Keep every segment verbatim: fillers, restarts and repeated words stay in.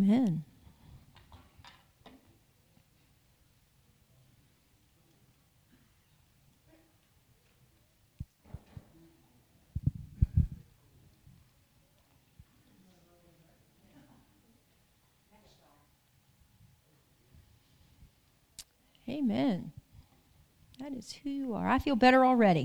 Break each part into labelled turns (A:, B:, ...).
A: Amen. Amen. That is who you are. I feel better already.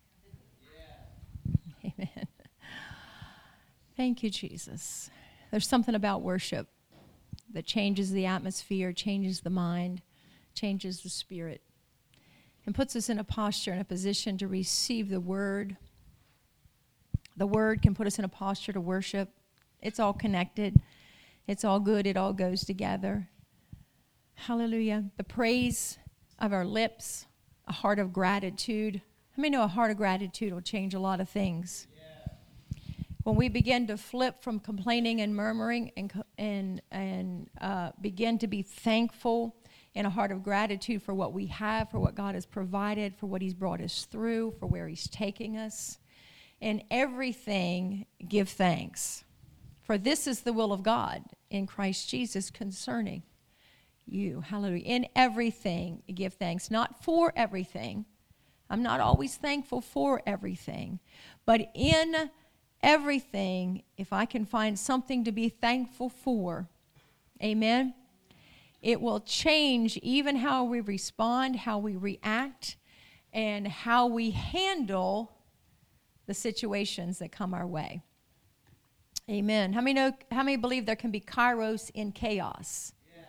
A: Yeah. Amen. Thank you, Jesus. There's something about worship that changes the atmosphere, changes the mind, changes the spirit, and puts us in a posture and a position to receive the word. The word can put us in a posture to worship. It's all connected. It's all good. It all goes together. Hallelujah. The praise of our lips, a heart of gratitude. How many know a heart of gratitude will change a lot of things? Yeah. When we begin to flip from complaining and murmuring and and and uh, begin to be thankful in a heart of gratitude for what we have, for what God has provided, for what He's brought us through, for where He's taking us. In everything, give thanks. For this is the will of God in Christ Jesus concerning you. Hallelujah. In everything, give thanks. Not for everything. I'm not always thankful for everything. But in everything, if I can find something to be thankful for, amen, it will change even how we respond, how we react, and how we handle the situations that come our way. Amen. How many know, how many believe there can be kairos in chaos?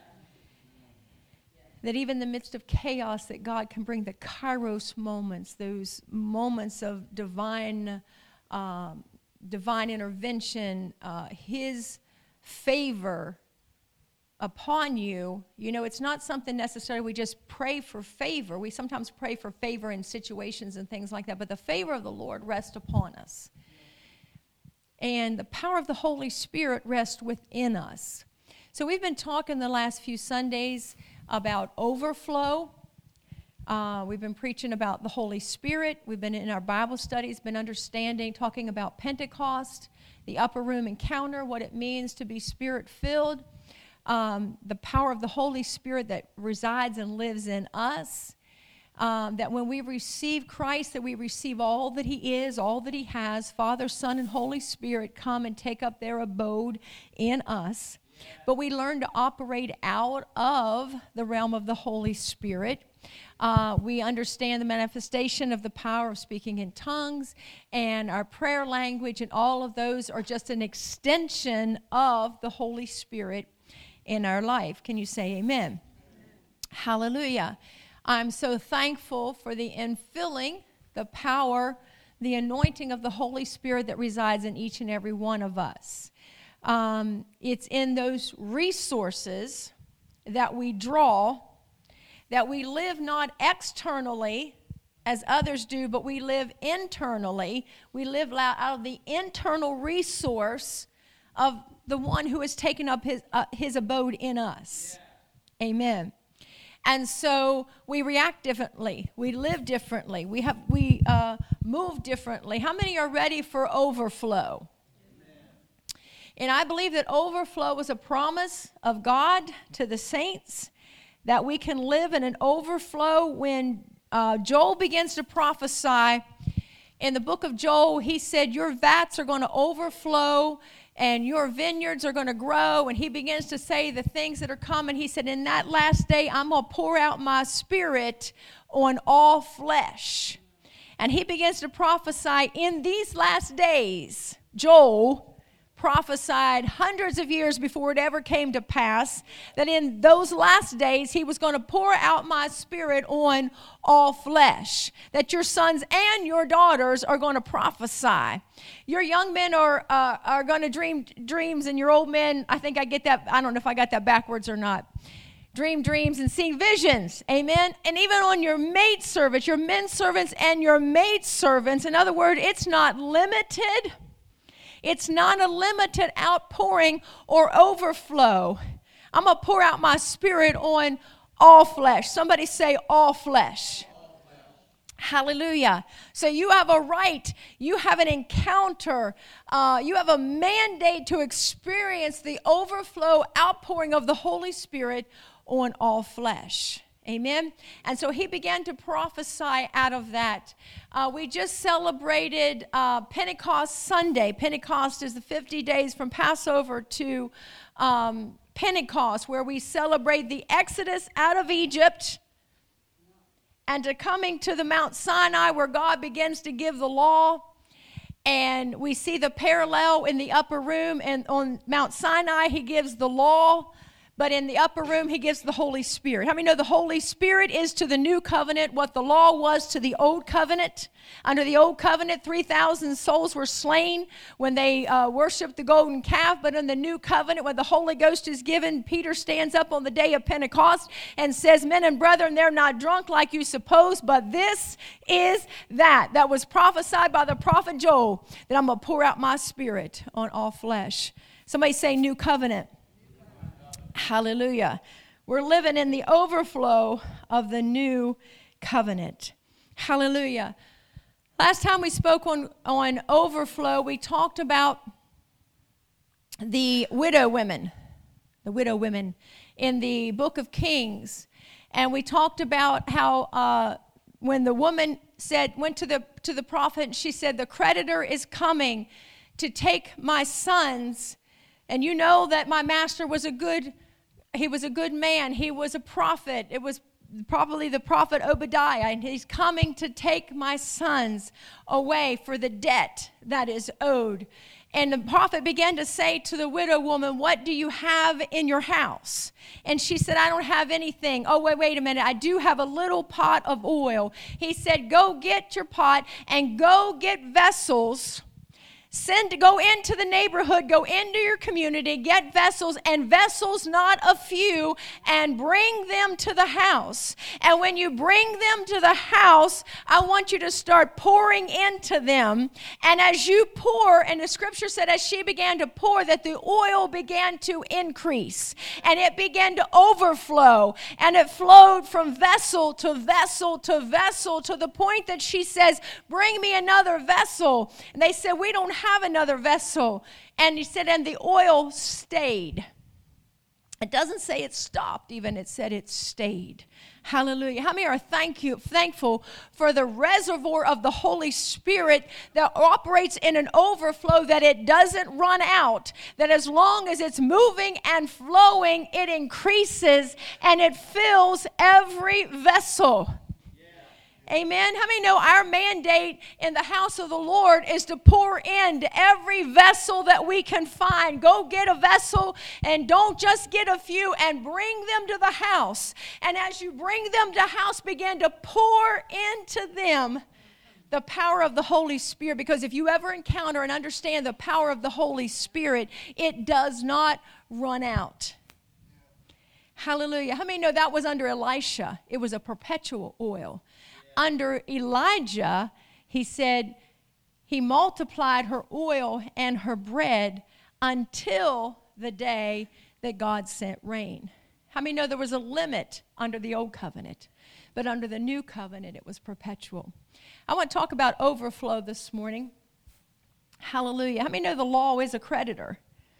A: That even in the midst of chaos, that God can bring the kairos moments, those moments of divine um, divine intervention, uh, His favor upon you. You know, it's not something necessarily we just pray for favor. We sometimes pray for favor in situations and things like that, but the favor of the Lord rests upon us. And the power of the Holy Spirit rests within us. So we've been talking the last few Sundays about overflow. Uh, we've been preaching about the Holy Spirit. We've been in our Bible studies, been understanding, talking about Pentecost, the upper room encounter, what it means to be Spirit-filled, um, the power of the Holy Spirit that resides and lives in us, um, that when we receive Christ, that we receive all that He is, all that He has. Father, Son, and Holy Spirit come and take up their abode in us. But we learn to operate out of the realm of the Holy Spirit. Uh, we understand the manifestation of the power of speaking in tongues, and our prayer language, and all of those are just an extension of the Holy Spirit in our life. Can you say amen? Amen. Hallelujah. I'm so thankful for the infilling, the power, the anointing of the Holy Spirit that resides in each and every one of us. Um, it's in those resources that we draw, that we live not externally as others do, but we live internally. We live out of the internal resource of the one who has taken up his, uh, his abode in us. Yeah. Amen. And so we react differently. We live differently. We have we uh, move differently. How many are ready for overflow? And I believe that overflow is a promise of God to the saints, that we can live in an overflow. When uh, Joel begins to prophesy, in the book of Joel, he said, your vats are going to overflow and your vineyards are going to grow. And he begins to say the things that are coming. He said, in that last day, I'm going to pour out my Spirit on all flesh. And he begins to prophesy in these last days. Joel prophesied hundreds of years before it ever came to pass, that in those last days He was going to pour out my Spirit on all flesh, that your sons and your daughters are going to prophesy. Your young men are uh, are going to dream dreams, and your old men, I think I get that, I don't know if I got that backwards or not, dream dreams and see visions. Amen. And even on your maid servants, your men servants and your maid servants, in other words, it's not limited. It's not a limited outpouring or overflow. I'm going to pour out my Spirit on all flesh. Somebody say all flesh. All flesh. Hallelujah. So you have a right, you have an encounter, uh, you have a mandate to experience the overflow, outpouring of the Holy Spirit on all flesh. Amen. And so he began to prophesy out of that. Uh, we just celebrated uh, Pentecost Sunday. Pentecost is the fifty days from Passover to um, Pentecost, where we celebrate the Exodus out of Egypt and to coming to the Mount Sinai, where God begins to give the law. And we see the parallel in the upper room. And on Mount Sinai, he gives the law. But in the upper room, he gives the Holy Spirit. How many know the Holy Spirit is to the new covenant what the law was to the old covenant? Under the old covenant, three thousand souls were slain when they uh, worshiped the golden calf. But in the new covenant, when the Holy Ghost is given, Peter stands up on the day of Pentecost and says, men and brethren, they're not drunk like you suppose, but this is that. That was prophesied by the prophet Joel, that I'm going to pour out my spirit on all flesh. Somebody say new covenant. Hallelujah. We're living in the overflow of the new covenant. Hallelujah. Last time we spoke on, on overflow, we talked about the widow women, the widow women in the book of Kings. And we talked about how uh, when the woman said, went to the, to the prophet, and she said, the creditor is coming to take my sons. And you know that my master was a good He was a good man. He was a prophet. It was probably the prophet Obadiah, and he's coming to take my sons away for the debt that is owed. And the prophet began to say to the widow woman, what do you have in your house? And she said, I don't have anything. Oh, wait, wait a minute. I do have a little pot of oil. He said, go get your pot and go get vessels. Send, go into the neighborhood, go into your community, get vessels, and vessels not a few, and bring them to the house. And when you bring them to the house, I want you to start pouring into them. And as you pour, and the scripture said as she began to pour, that the oil began to increase. And it began to overflow. And it flowed from vessel to vessel to vessel to the point that she says, bring me another vessel. And they said, we don't have have another vessel. And he said, and the oil stayed. It doesn't say it stopped even, it said it stayed. Hallelujah. How many are thank you, thankful for the reservoir of the Holy Spirit that operates in an overflow, that it doesn't run out, that as long as it's moving and flowing, it increases and it fills every vessel. Amen. How many know our mandate in the house of the Lord is to pour into every vessel that we can find? Go get a vessel, and don't just get a few, and bring them to the house. And as you bring them to the house, begin to pour into them the power of the Holy Spirit. Because if you ever encounter and understand the power of the Holy Spirit, it does not run out. Hallelujah. How many know that was under Elisha? It was a perpetual oil. Under Elijah, he said he multiplied her oil and her bread until the day that God sent rain. How many know there was a limit under the old covenant? But under the new covenant, it was perpetual. I want to talk about overflow this morning. Hallelujah. How many know the law is a creditor?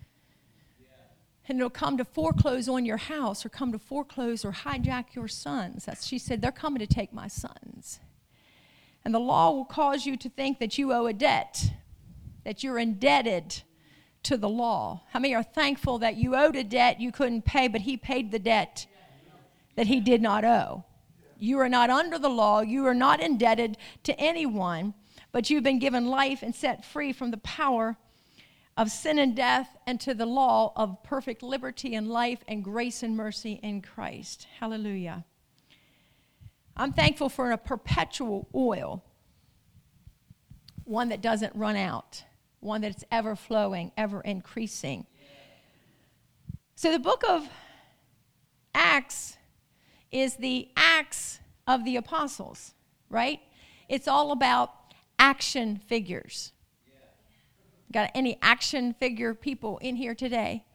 A: And it'll come to foreclose on your house, or come to foreclose or hijack your sons. That's, she said, they're coming to take my sons. And the law will cause you to think that you owe a debt, that you're indebted to the law. How many are thankful that you owed a debt you couldn't pay, but he paid the debt that he did not owe? You are not under the law. You are not indebted to anyone, but you've been given life and set free from the power of sin and death, and to the law of perfect liberty and life and grace and mercy in Christ. Hallelujah. I'm thankful for a perpetual oil, one that doesn't run out, one that's ever flowing, ever increasing. So the book of Acts is the Acts of the apostles, right? It's all about action figures. Got any action figure people in here today?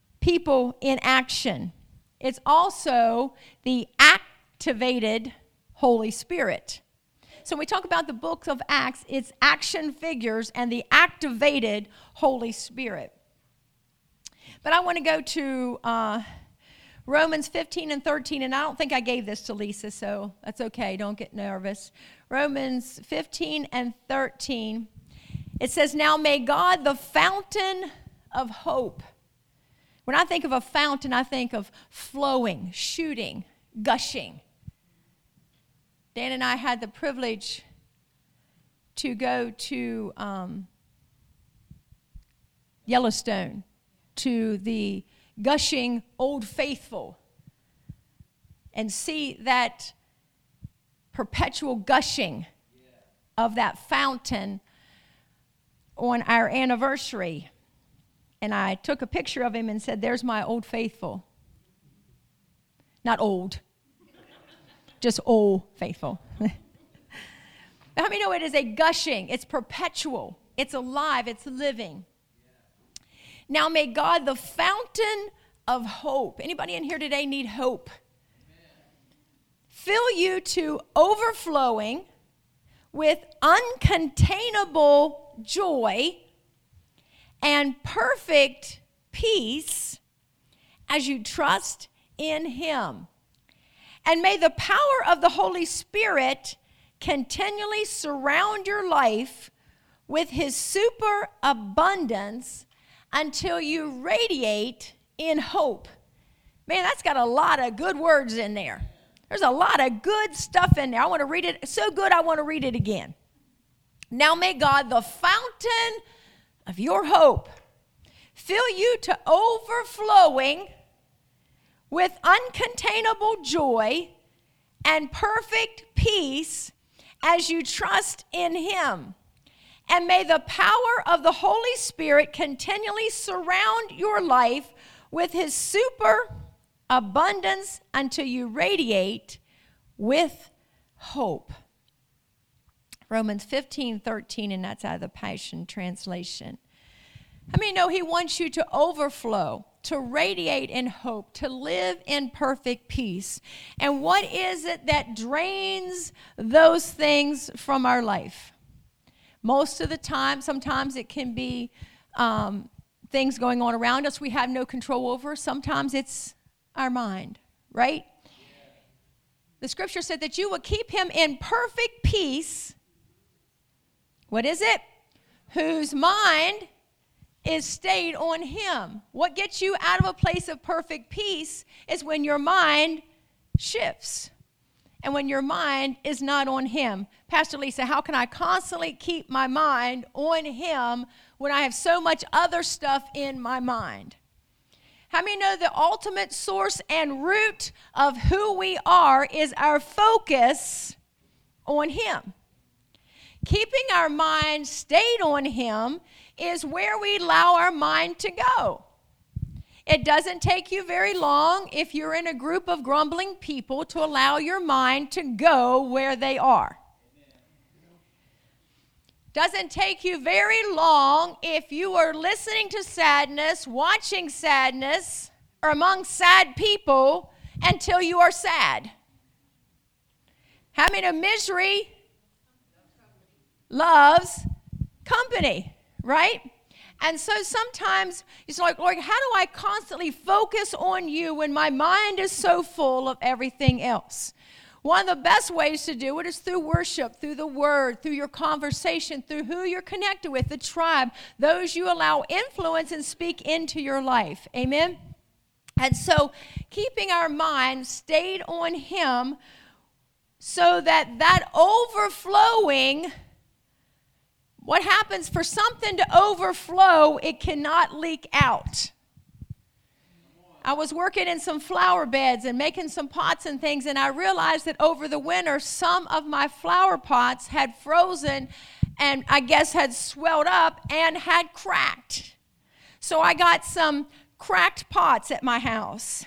A: People in action. It's also the activated Holy Spirit. So when we talk about the book of Acts, it's action figures and the activated Holy Spirit. But I want to go to uh, Romans fifteen and thirteen, and I don't think I gave this to Lisa, so that's okay. Don't get nervous. Romans fifteen and thirteen, it says, "Now may God, the fountain of hope." When I think of a fountain, I think of flowing, shooting, gushing. Dan and I had the privilege to go to um, Yellowstone, to the gushing Old Faithful, and see that perpetual gushing of that fountain on our anniversary. And I took a picture of him and said, "There's my Old Faithful." Not old, just Old Faithful. How many know it is a gushing? It's perpetual. It's alive. It's living. Now may God, the fountain of hope. Anybody in here today need hope? Fill you to overflowing with uncontainable joy and perfect peace as you trust in him. And may the power of the Holy Spirit continually surround your life with his superabundance until you radiate in hope. Man, that's got a lot of good words in there. There's a lot of good stuff in there. I want to read it. So good, I want to read it again. Now may God, the fountain of your hope, fill you to overflowing with uncontainable joy and perfect peace as you trust in him. And may the power of the Holy Spirit continually surround your life with his super abundance until you radiate with hope. Romans fifteen thirteen, and that's out of the Passion Translation. How many know he wants you to overflow, to radiate in hope, to live in perfect peace? And what is it that drains those things from our life? Most of the time, sometimes it can be um, things going on around us we have no control over. Sometimes it's our mind, right? The scripture said that you will keep him in perfect peace. What is it? Whose mind is stayed on him. What gets you out of a place of perfect peace is when your mind shifts and when your mind is not on him. Pastor Lisa, how can I constantly keep my mind on him when I have so much other stuff in my mind? How many know the ultimate source and root of who we are is our focus on him? Keeping our mind stayed on him is where we allow our mind to go. It doesn't take you very long if you're in a group of grumbling people to allow your mind to go where they are. Doesn't take you very long if you are listening to sadness, watching sadness, or among sad people until you are sad. Having a misery loves company, right? And so sometimes it's like, Lord, how do I constantly focus on you when my mind is so full of everything else? One of the best ways to do it is through worship, through the word, through your conversation, through who you're connected with, the tribe, those you allow influence and speak into your life. Amen? And so keeping our mind stayed on him so that that overflowing, what happens for something to overflow, it cannot leak out. I was working in some flower beds and making some pots and things, and I realized that over the winter, some of my flower pots had frozen and I guess had swelled up and had cracked. So I got some cracked pots at my house.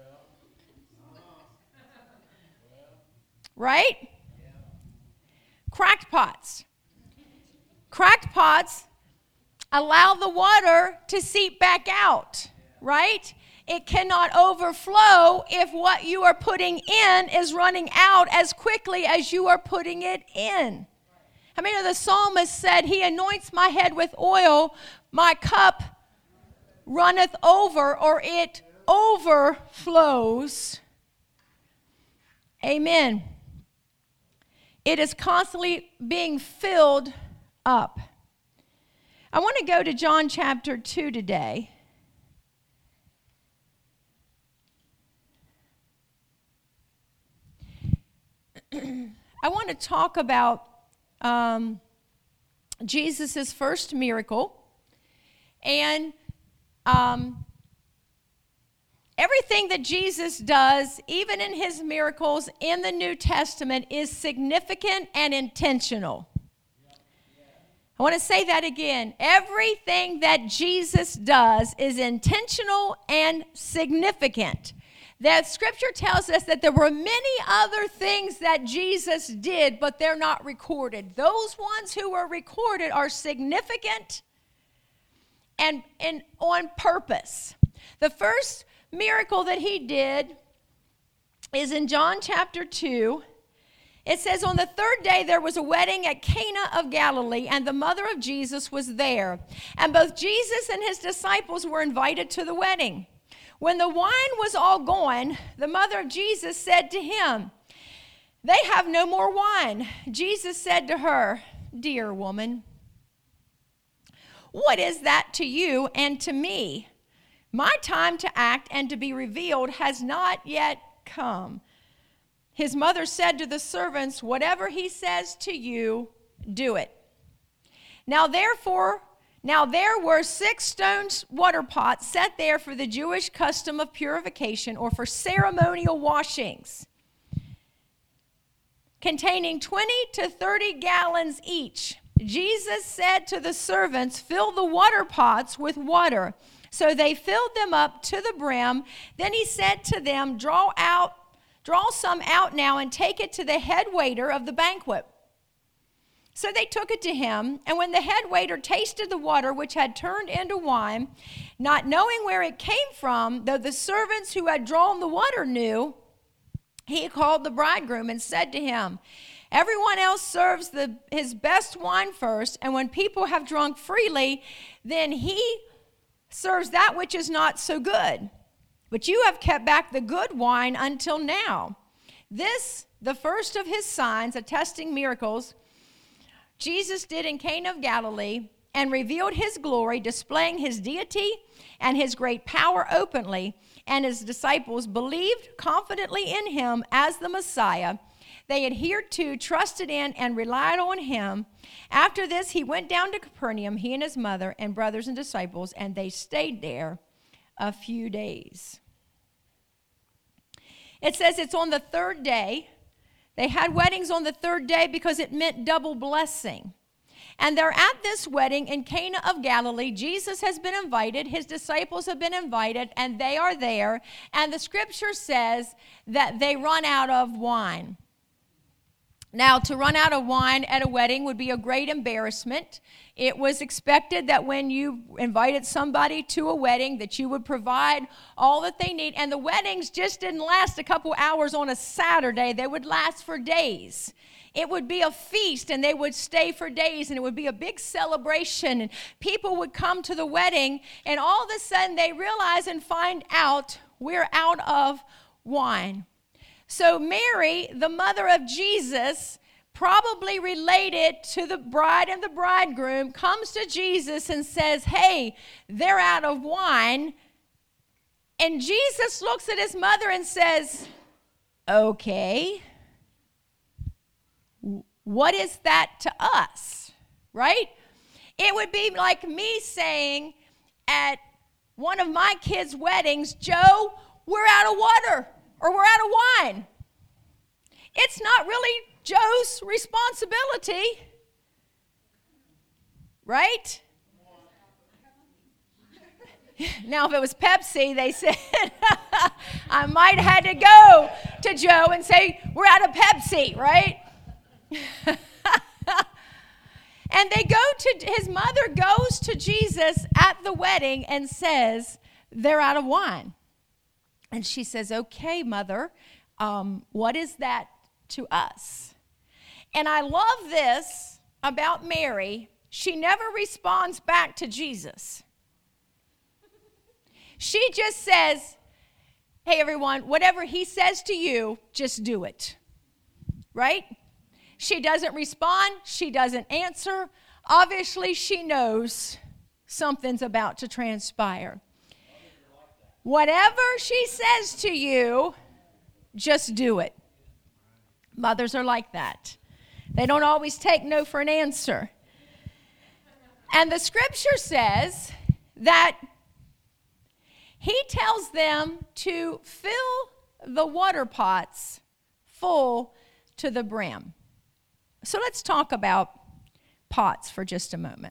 A: Right? Cracked pots. Cracked pots allow the water to seep back out, right? It cannot overflow if what you are putting in is running out as quickly as you are putting it in. I mean, the psalmist said, he anoints my head with oil, my cup runneth over, or it overflows. Amen. It is constantly being filled up. I want to go to John chapter two today. I want to talk about um, Jesus' first miracle. And um, everything that Jesus does, even in his miracles in the New Testament, is significant and intentional. I want to say that again. Everything that Jesus does is intentional and significant. That scripture tells us that there were many other things that Jesus did, but they're not recorded. Those ones who were recorded are significant and, and on purpose. The first miracle that he did is in John chapter two. It says, on the third day there was a wedding at Cana of Galilee, and the mother of Jesus was there. And both Jesus and his disciples were invited to the wedding. When the wine was all gone, the mother of Jesus said to him, they have no more wine. Jesus said to her, dear woman, what is that to you and to me? My time to act and to be revealed has not yet come. His mother said to the servants, whatever he says to you, do it. Now therefore, now there were six stone water pots set there for the Jewish custom of purification, or for ceremonial washings, containing twenty to thirty gallons each. Jesus said to the servants, fill the water pots with water. So they filled them up to the brim. Then he said to them, draw out, draw some out now and take it to the head waiter of the banquet. So they took it to him, and when the head waiter tasted the water which had turned into wine, not knowing where it came from, though the servants who had drawn the water knew, he called the bridegroom and said to him, everyone else serves the, his best wine first, and when people have drunk freely, then he serves that which is not so good. But you have kept back the good wine until now. This, the first of his signs, attesting miracles, Jesus did in Cana of Galilee, and revealed his glory, displaying his deity and his great power openly. And his disciples believed confidently in him as the Messiah. They adhered to, trusted in, and relied on him. After this, he went down to Capernaum, he and his mother and brothers and disciples, and they stayed there a few days. It says it's on the third day. They had weddings on the third day because it meant double blessing. And they're at this wedding in Cana of Galilee. Jesus has been invited. His disciples have been invited, and they are there. And the scripture says that they run out of wine. Now, to run out of wine at a wedding would be a great embarrassment. It was expected that when you invited somebody to a wedding that you would provide all that they need. And the weddings just didn't last a couple hours on a Saturday. They would last for days. It would be a feast, and they would stay for days, and it would be a big celebration. And people would come to the wedding, and all of a sudden they realize and find out we're out of wine. So Mary, the mother of Jesus, probably related to the bride and the bridegroom, comes to Jesus and says, hey, they're out of wine. And Jesus looks at his mother and says, okay, what is that to us, right? It would be like me saying at one of my kids' weddings, Joe, we're out of water. Or we're out of wine. It's not really Joe's responsibility, right? Now, if it was Pepsi, they said, I might have had to go to Joe and say, we're out of Pepsi, right? And they go to, his mother goes to Jesus at the wedding and says, they're out of wine. And she says, okay, mother, um, what is that to us? And I love this about Mary. She never responds back to Jesus. She just says, hey, everyone, whatever he says to you, just do it. Right? She doesn't respond. She doesn't answer. Obviously, she knows something's about to transpire. Whatever she says to you, just do it. Mothers are like that. They don't always take no for an answer. And the scripture says that he tells them to fill the water pots full to the brim. So let's talk about pots for just a moment.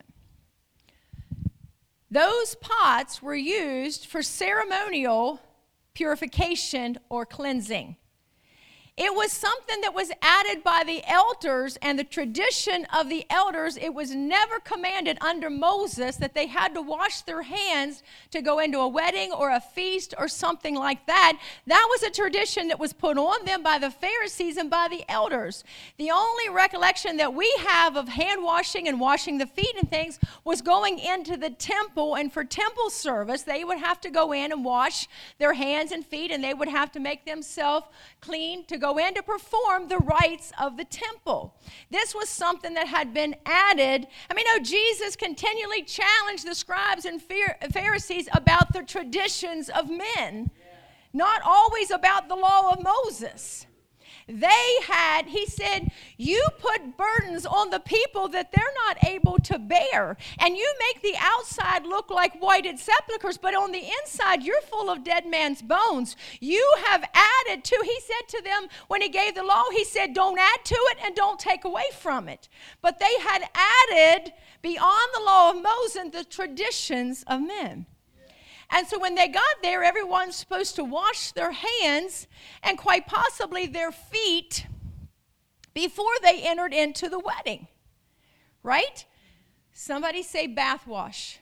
A: Those pots were used for ceremonial purification or cleansing. It was something that was added by the elders and the tradition of the elders. It was never commanded under Moses that they had to wash their hands to go into a wedding or a feast or something like that. That was a tradition that was put on them by the Pharisees and by the elders. The only recollection that we have of hand washing and washing the feet and things was going into the temple, and for temple service, they would have to go in and wash their hands and feet, and they would have to make themselves clean to go Go in to perform the rites of the temple. This was something that had been added. I mean, no, Jesus continually challenged the scribes and Pharisees about the traditions of men, not always about the law of Moses. They had, he said, you put burdens on the people that they're not able to bear. And you make the outside look like whited sepulchres, but on the inside, you're full of dead man's bones. You have added to, he said to them when he gave the law, he said, don't add to it and don't take away from it. But they had added beyond the law of Moses the traditions of men. And so when they got there, everyone's supposed to wash their hands and quite possibly their feet before they entered into the wedding. Right? Somebody say bath wash.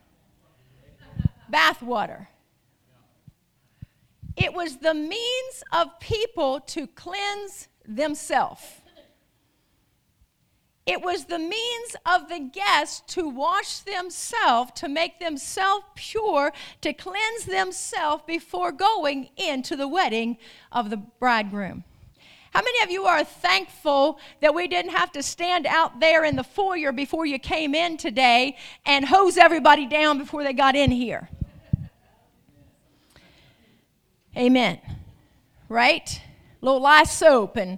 A: Bath water. It was the means of people to cleanse themselves. It was the means of the guests to wash themselves, to make themselves pure, to cleanse themselves before going into the wedding of the bridegroom. How many of you are thankful that we didn't have to stand out there in the foyer before you came in today and hose everybody down before they got in here? Amen. Right? A little lye soap and...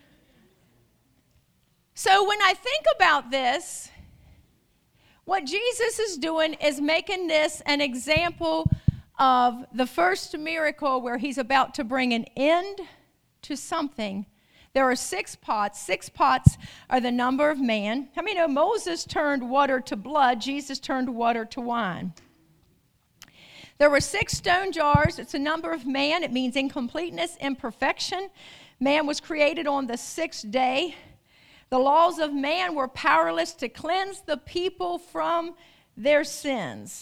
A: So when I think about this, what Jesus is doing is making this an example of the first miracle where he's about to bring an end to something. There are six pots. Six pots are the number of man. How many know Moses turned water to blood? Jesus turned water to wine. There were six stone jars. It's a number of man. It means incompleteness, imperfection. Man was created on the sixth day. The laws of man were powerless to cleanse the people from their sins.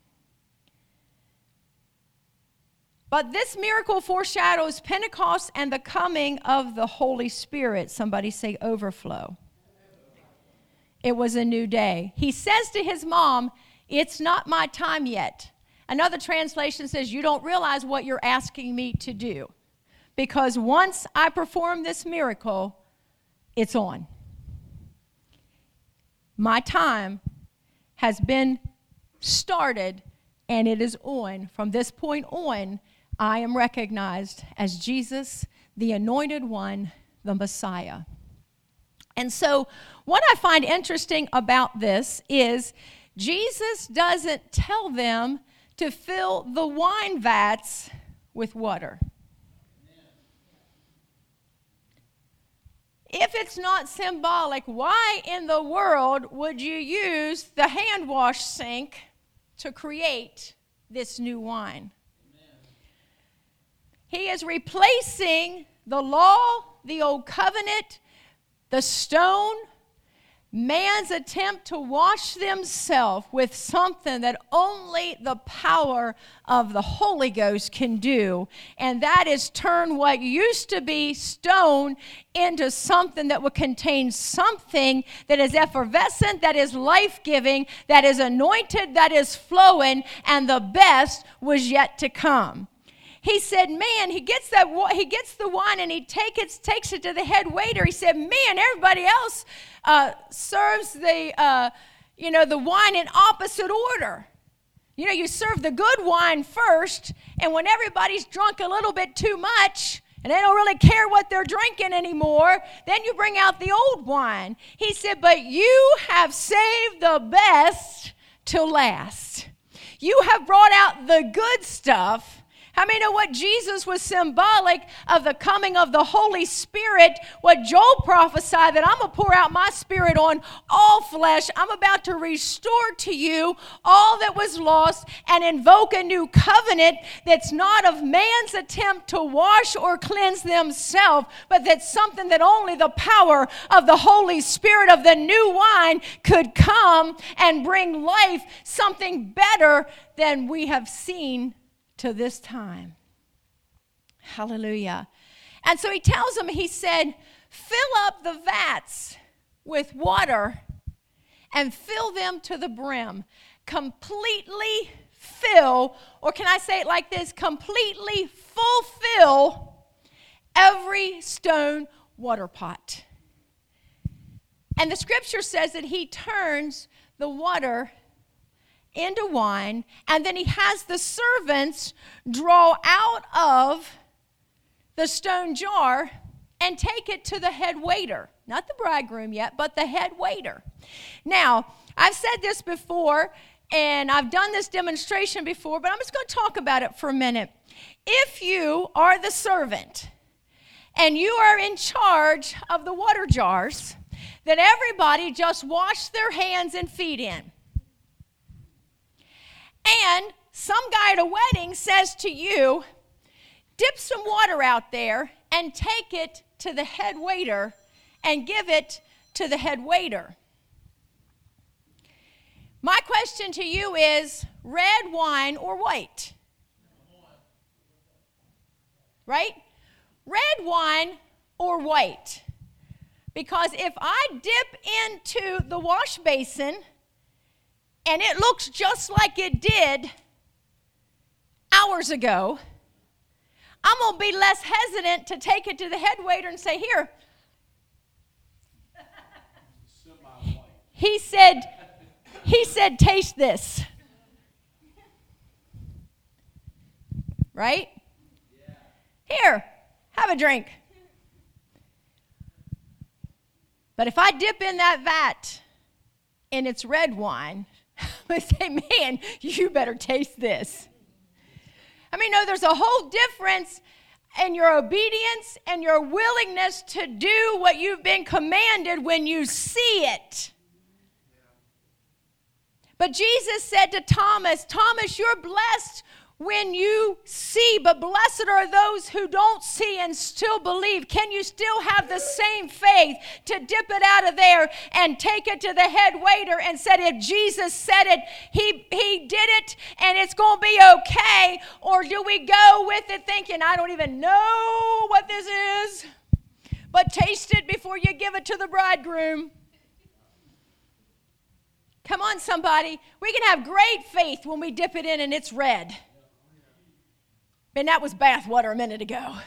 A: But this miracle foreshadows Pentecost and the coming of the Holy Spirit. Somebody say overflow. It was a new day. He says to his mom, it's not my time yet. Another translation says, you don't realize what you're asking me to do. Because once I perform this miracle, it's on. My time has been started and it is on. From this point on, I am recognized as Jesus, the anointed one, the Messiah. And so what I find interesting about this is Jesus doesn't tell them to fill the wine vats with water. If it's not symbolic, why in the world would you use the hand wash sink to create this new wine? Amen. He is replacing the law, the old covenant, the stone, man's attempt to wash themselves with something that only the power of the Holy Ghost can do, and that is turn what used to be stone into something that would contain something that is effervescent, that is life-giving, that is anointed, that is flowing, and the best was yet to come. He said, man, he gets that he gets the wine and he take it, takes it to the head waiter. He said, man, everybody else uh, serves the, uh, you know, the wine in opposite order. You know, you serve the good wine first, and when everybody's drunk a little bit too much, and they don't really care what they're drinking anymore, then you bring out the old wine. He said, but you have saved the best till last. You have brought out the good stuff. How many know what Jesus was symbolic of the coming of the Holy Spirit? What Joel prophesied, that I'm going to pour out my Spirit on all flesh. I'm about to restore to you all that was lost and invoke a new covenant that's not of man's attempt to wash or cleanse themselves, but that's something that only the power of the Holy Spirit of the new wine could come and bring life, something better than we have seen to this time. Hallelujah. And so he tells them, he said, fill up the vats with water and fill them to the brim. Completely fill, or can I say it like this? Completely fulfill every stone water pot. And the scripture says that he turns the water into wine, and then he has the servants draw out of the stone jar and take it to the head waiter. Not the bridegroom yet, but the head waiter. Now, I've said this before, and I've done this demonstration before, but I'm just going to talk about it for a minute. If you are the servant, and you are in charge of the water jars, then everybody just wash their hands and feet in. And some guy at a wedding says to you, dip some water out there and take it to the head waiter and give it to the head waiter. My question to you is, red wine or white? Right? Red wine or white? Because if I dip into the wash basin and it looks just like it did hours ago, I'm going to be less hesitant to take it to the head waiter and say, here. He said, he said, taste this. Right? Here, have a drink. But if I dip in that vat and it's red wine, I say, man, you better taste this. I mean, no, there's a whole difference in your obedience and your willingness to do what you've been commanded when you see it. But Jesus said to Thomas, Thomas, you're blessed when you see, but blessed are those who don't see and still believe. Can you still have the same faith to dip it out of there and take it to the head waiter and said, if Jesus said it, he, he did it and it's going to be okay? Or do we go with it thinking, I don't even know what this is, but taste it before you give it to the bridegroom? Come on, somebody. We can have great faith when we dip it in and it's red. Man, that was bath water a minute ago.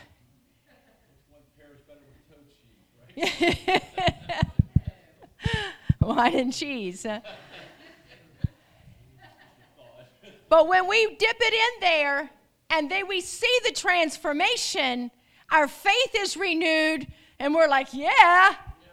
A: Wine and cheese. But when we dip it in there and then we see the transformation, our faith is renewed and we're like, yeah.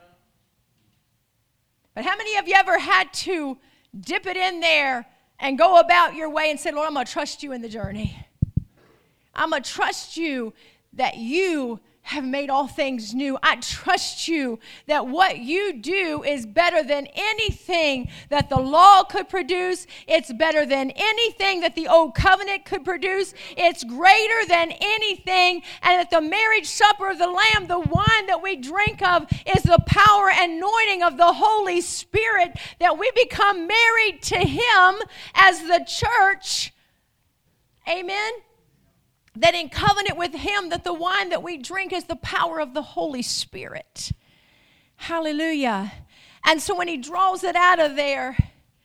A: But how many of you ever had to dip it in there and go about your way and say, Lord, I'm going to trust you in the journey. I'm going to trust you that you have made all things new. I trust you that what you do is better than anything that the law could produce. It's better than anything that the old covenant could produce. It's greater than anything. And at the marriage supper of the Lamb, the wine that we drink of is the power and anointing of the Holy Spirit, that we become married to Him as the church. Amen. That in covenant with Him, that the wine that we drink is the power of the Holy Spirit. Hallelujah. And so when He draws it out of there,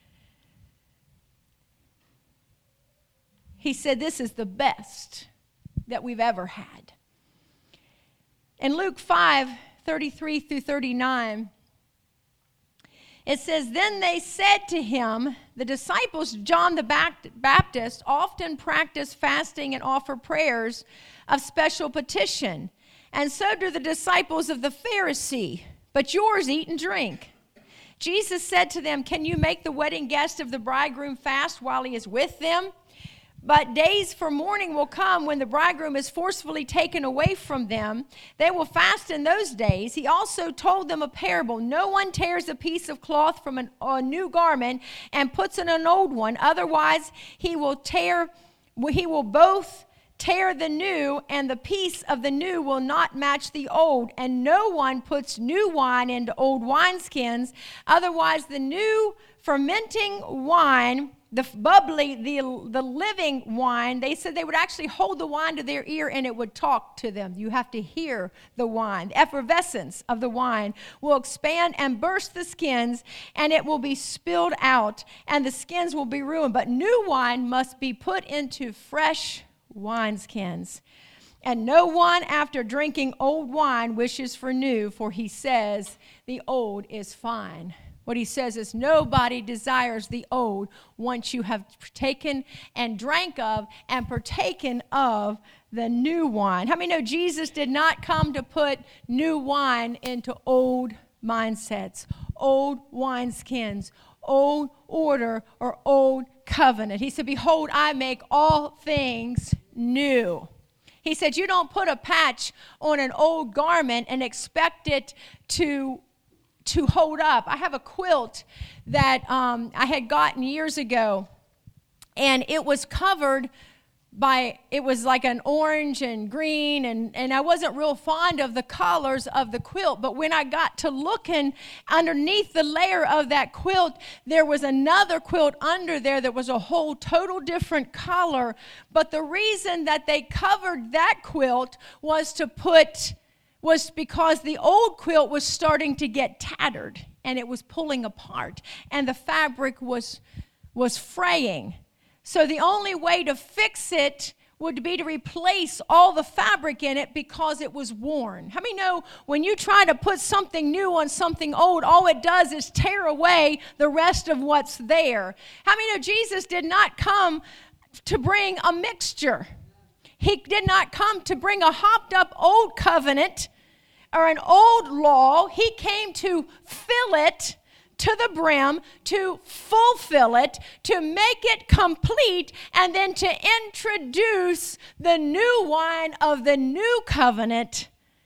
A: He said, this is the best that we've ever had. In Luke five, thirty-three through thirty-nine, it says, then they said to Him, the disciples, John the Baptist, often practice fasting and offer prayers of special petition. And so do the disciples of the Pharisee, but yours eat and drink. Jesus said to them, can you make the wedding guest of the bridegroom fast while he is with them? But days for mourning will come when the bridegroom is forcefully taken away from them. They will fast in those days. He also told them a parable. No one tears a piece of cloth from an, a new garment and puts in an old one. Otherwise, he will tear, he will both tear the new, and the piece of the new will not match the old. And no one puts new wine into old wineskins. Otherwise, the new fermenting wine, the bubbly, the, the living wine, they said they would actually hold the wine to their ear and it would talk to them. You have to hear the wine. The effervescence of the wine will expand and burst the skins, and it will be spilled out, and the skins will be ruined. But new wine must be put into fresh wineskins. And no one, after drinking old wine, wishes for new, for he says the old is fine. What he says is nobody desires the old once you have taken and drank of and partaken of the new wine. How many know Jesus did not come to put new wine into old mindsets, old wineskins, old order, or old covenant? He said, behold, I make all things new. He said, you don't put a patch on an old garment and expect it to to hold up. I have a quilt that um, I had gotten years ago, and it was covered by, it was like an orange and green, and, and I wasn't real fond of the colors of the quilt, but when I got to looking underneath the layer of that quilt, there was another quilt under there that was a whole total different color. But the reason that they covered that quilt was to put was because the old quilt was starting to get tattered, and it was pulling apart, and the fabric was, was fraying. So the only way to fix it would be to replace all the fabric in it because it was worn. How many know when you try to put something new on something old, all it does is tear away the rest of what's there? How many know Jesus did not come to bring a mixture? He did not come to bring a hopped up old covenant or an old law. He came to fill it to the brim, to fulfill it, to make it complete, and then to introduce the new wine of the new covenant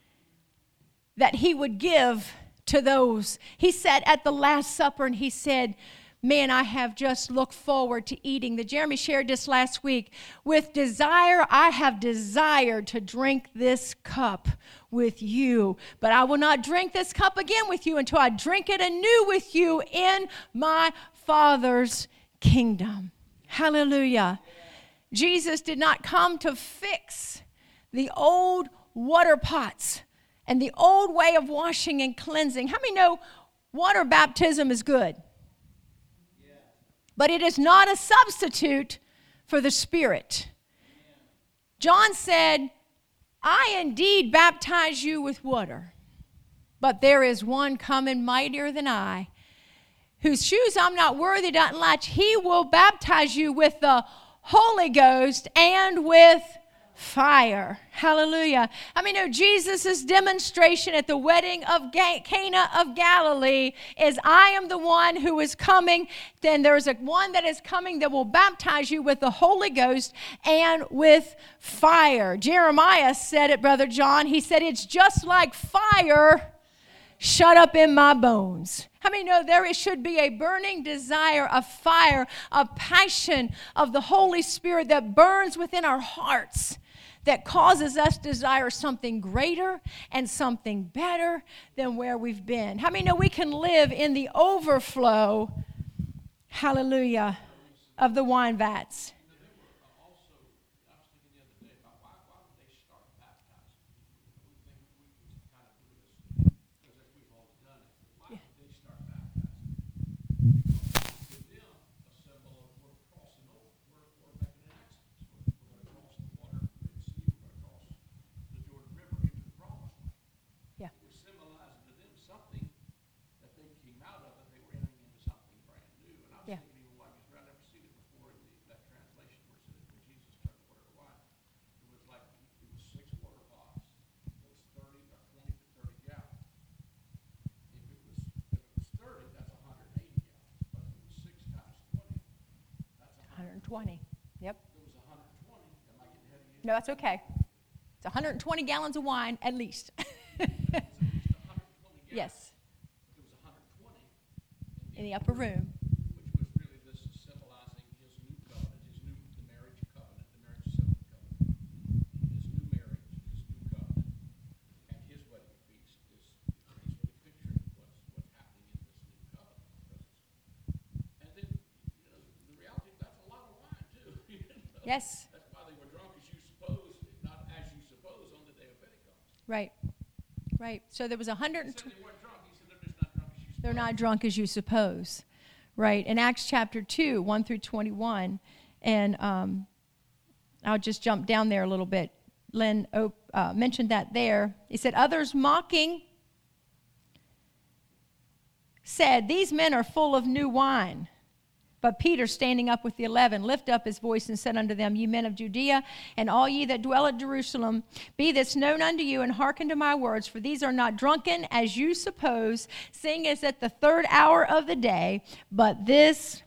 A: that he would give to those. He said at the Last Supper, and he said, man, I have just looked forward to eating. The Jeremy shared this last week. With desire, I have desired to drink this cup with you. But I will not drink this cup again with you until I drink it anew with you in my Father's kingdom. Hallelujah. Jesus did not come to fix the old water pots and the old way of washing and cleansing. How many know water baptism is good? But it is not a substitute for the Spirit. John said, I indeed baptize you with water, but there is one coming mightier than I, whose shoes I'm not worthy to unlatch. He will baptize you with the Holy Ghost and with fire. Hallelujah. I mean, no, Jesus' demonstration at the wedding of Ga- Cana of Galilee is, I am the one who is coming. Then there's a one that is coming that will baptize you with the Holy Ghost and with fire. Jeremiah said it, Brother John. He said, it's just like fire shut up in my bones. How many know there should be a burning desire, a fire, a passion of the Holy Spirit that burns within our hearts, that causes us to desire something greater and something better than where we've been? How many know we can live in the overflow, hallelujah, of the wine vats? twenty. Yep. No, that's okay. It's one hundred twenty gallons of wine at least. Yes. In the upper room.
B: Which was really this is symbolizing his new covenant, his new the marriage covenant, the marriage settlement covenant, his new marriage, his new covenant, and his wedding feast is he's really picturing what's what's happening in this new covenant. And then you know the reality that's a lot of wine too. You know?
A: Yes.
B: That's why they were drunk as you suppose, not as you suppose on the day of Pentecost.
A: Right. Right. So there was a hundred and twenty.
B: They're
A: not drunk as you suppose, right? In Acts chapter two, one through twenty-one, and um, I'll just jump down there a little bit. Lynn uh, mentioned that there. He said, others mocking said, these men are full of new wine. But Peter, standing up with the eleven, lifted up his voice and said unto them, ye men of Judea, and all ye that dwell at Jerusalem, be this known unto you, and hearken to my words, for these are not drunken, as you suppose, seeing as at the third hour of the day, but this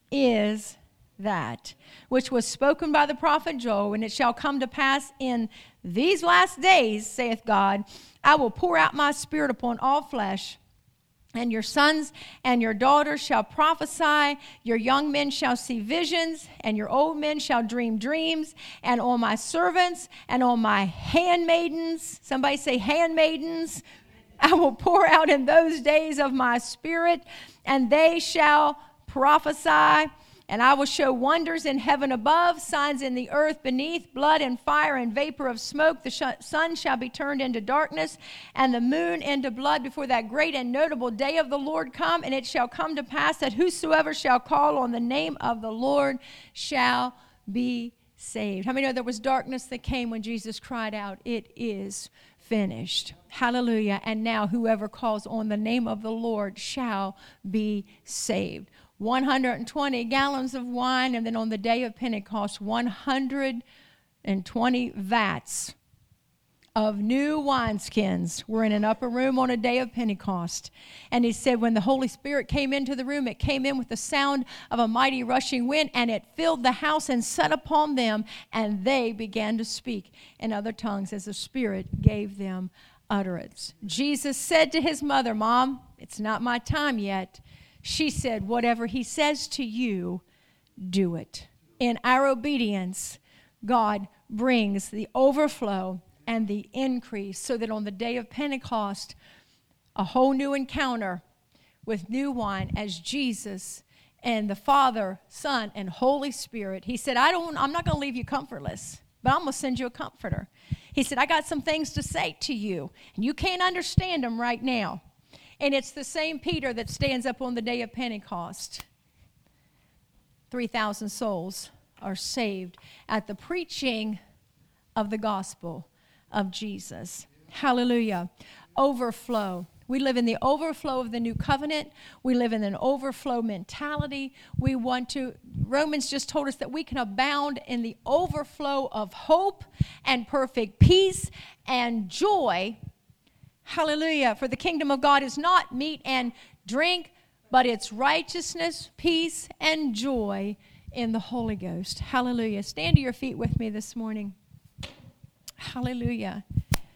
A: is that which was spoken by the prophet Joel, and it shall come to pass in these last days, saith God, I will pour out my spirit upon all flesh, and your sons and your daughters shall prophesy, your young men shall see visions, and your old men shall dream dreams, and on my servants and on my handmaidens, somebody say handmaidens, I will pour out in those days of my spirit, and they shall prophesy. And I will show wonders in heaven above, signs in the earth beneath, blood and fire and vapor of smoke. The sh- sun shall be turned into darkness, and the moon into blood before that great and notable day of the Lord come. And it shall come to pass that whosoever shall call on the name of the Lord shall be saved. How many know there was darkness that came when Jesus cried out, it is finished. Hallelujah. And now whoever calls on the name of the Lord shall be saved. one hundred twenty gallons of wine, and then on the day of Pentecost, one hundred twenty vats of new wineskins were in an upper room on a day of Pentecost. And he said when the Holy Spirit came into the room, it came in with the sound of a mighty rushing wind, and it filled the house and set upon them, and they began to speak in other tongues as the Spirit gave them utterance. Jesus said to his mother, Mom, it's not my time yet. She said, whatever he says to you, do it. In our obedience, God brings the overflow and the increase so that on the day of Pentecost, a whole new encounter with new wine as Jesus and the Father, Son, and Holy Spirit. He said, I don't, I'm not going to leave you comfortless, but I'm going to send you a comforter. He said, I got some things to say to you, and you can't understand them right now. And it's the same Peter that stands up on the day of Pentecost. three thousand souls are saved at the preaching of the gospel of Jesus. Hallelujah. Overflow. We live in the overflow of the new covenant. We live in an overflow mentality. We want to, Romans just told us that we can abound in the overflow of hope and perfect peace and joy. Hallelujah. For the kingdom of God is not meat and drink, but it's righteousness, peace, and joy in the Holy Ghost. Hallelujah. Stand to your feet with me this morning. Hallelujah.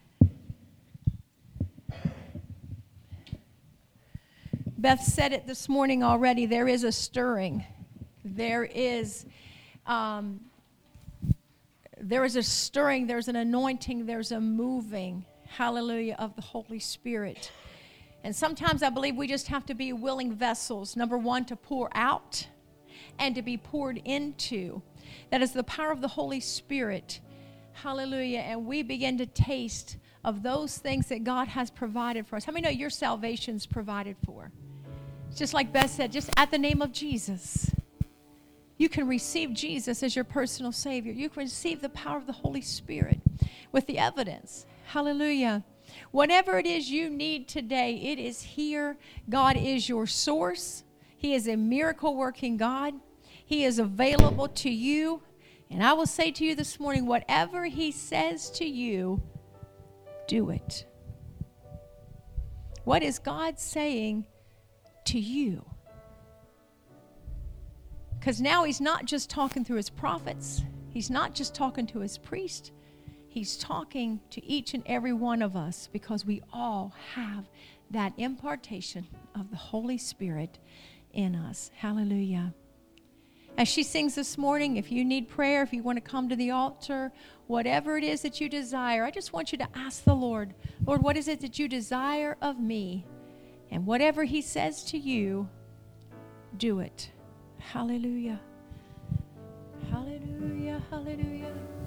A: Beth said it this morning already. There is a stirring. There is, um, there is a stirring. There's an anointing. There's a moving, hallelujah, of the Holy Spirit. And sometimes I believe we just have to be willing vessels. Number one, to pour out and to be poured into. That is the power of the Holy Spirit. Hallelujah. And we begin to taste of those things that God has provided for us. How many know your salvation's provided for? Just like Beth said, just at the name of Jesus. You can receive Jesus as your personal Savior. You can receive the power of the Holy Spirit with the evidence. Hallelujah. Whatever it is you need today, it is here. God is your source. He is a miracle-working God. He is available to you. And I will say to you this morning, whatever He says to you, do it. What is God saying to you? Because now He's not just talking through His prophets. He's not just talking to His priest. He's talking to each and every one of us, because we all have that impartation of the Holy Spirit in us. Hallelujah. As she sings this morning, if you need prayer, if you want to come to the altar, whatever it is that you desire, I just want you to ask the Lord, Lord, what is it that you desire of me? And whatever He says to you, do it. Hallelujah. Hallelujah. Hallelujah.